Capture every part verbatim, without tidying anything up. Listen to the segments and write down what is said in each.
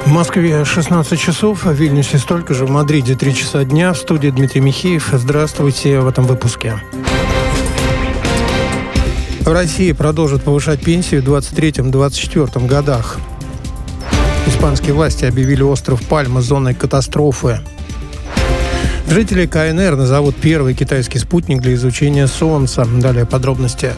В Москве шестнадцать часов, в Вильнюсе столько же, в Мадриде три часа дня. В студии Дмитрий Михеев. Здравствуйте в этом выпуске. В России продолжат повышать пенсии в двадцать третьем - двадцать четвёртом годах. Испанские власти объявили остров Пальма зоной катастрофы. Жители КНР назовут первый китайский спутник для изучения Солнца. Далее подробности.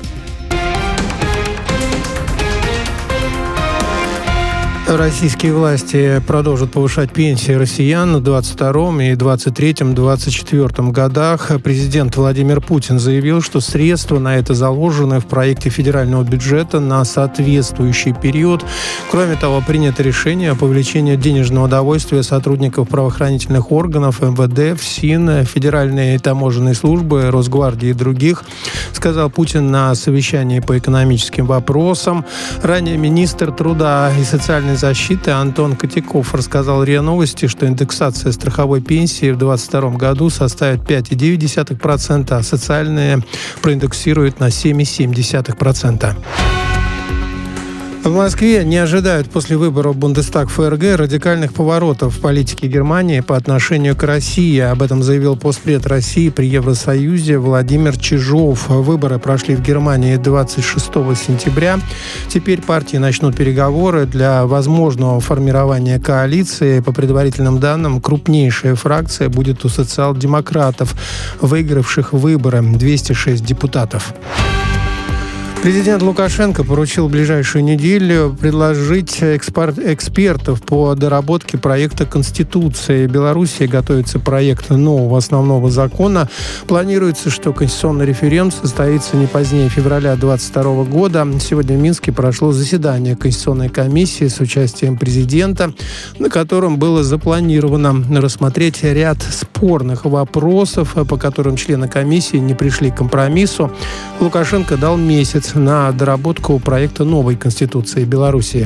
Российские власти продолжат повышать пенсии россиян в двадцать втором и двадцать третьем - двадцать четвёртом годах. Президент Владимир Путин заявил, что средства на это заложены в проекте федерального бюджета на соответствующий период. Кроме того, принято решение о повышении денежного довольствия сотрудников правоохранительных органов, эм вэ дэ, ФСИН, Федеральной таможенной службы, Росгвардии и других, сказал Путин на совещании по экономическим вопросам. Ранее министр труда и социальной защиты Антон Котяков рассказал РИА Новости, что индексация страховой пенсии в двадцать втором году составит пять целых девять десятых процента, а социальные проиндексируют на семь целых семь десятых процента. В Москве не ожидают после выборов в Бундестаг эф эр гэ радикальных поворотов в политике Германии по отношению к России. Об этом заявил постпред России при Евросоюзе Владимир Чижов. Выборы прошли в Германии двадцать шестого сентября. Теперь партии начнут переговоры для возможного формирования коалиции. По предварительным данным, крупнейшая фракция будет у социал-демократов, выигравших выборы, двести шесть депутатов. Президент Лукашенко поручил в ближайшую неделю предложить экспорт, экспертов по доработке проекта Конституции. В Беларуси готовится проект нового основного закона. Планируется, что конституционный референдум состоится не позднее февраля двадцать второго года. Сегодня в Минске прошло заседание Конституционной комиссии с участием президента, на котором было запланировано рассмотреть ряд спорных вопросов, по которым члены комиссии не пришли к компромиссу. Лукашенко дал месяц на доработку проекта новой Конституции Беларуси.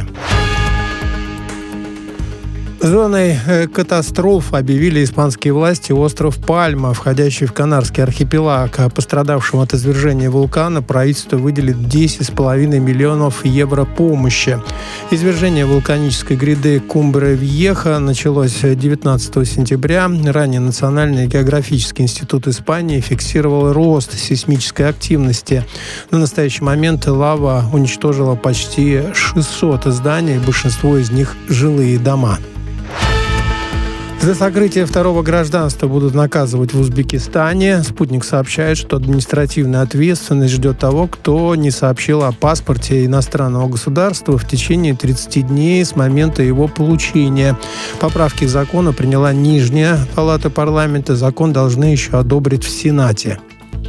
Зоной катастроф объявили испанские власти остров Пальма, входящий в Канарский архипелаг. Пострадавшим от извержения вулкана правительство выделит десять с половиной миллионов евро помощи. Извержение вулканической гряды Кумбре-Вьеха началось девятнадцатого сентября. Ранее Национальный географический институт Испании фиксировал рост сейсмической активности. На настоящий момент лава уничтожила почти шестьсот зданий, большинство из них жилые дома. За сокрытие второго гражданства будут наказывать в Узбекистане. Спутник сообщает, что административная ответственность ждет того, кто не сообщил о паспорте иностранного государства в течение тридцати дней с момента его получения. Поправки к закону приняла Нижняя палата парламента. Закон должны еще одобрить в Сенате.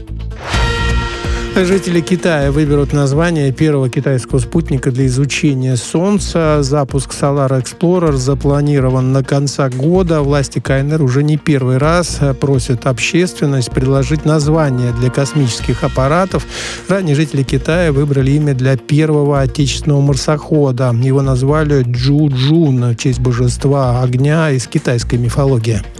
Жители Китая выберут название первого китайского спутника для изучения Солнца. Запуск Solar Explorer запланирован на конца года. Власти КНР уже не первый раз просят общественность предложить название для космических аппаратов. Ранее жители Китая выбрали имя для первого отечественного марсохода. Его назвали Джу Джун в честь божества огня из китайской мифологии.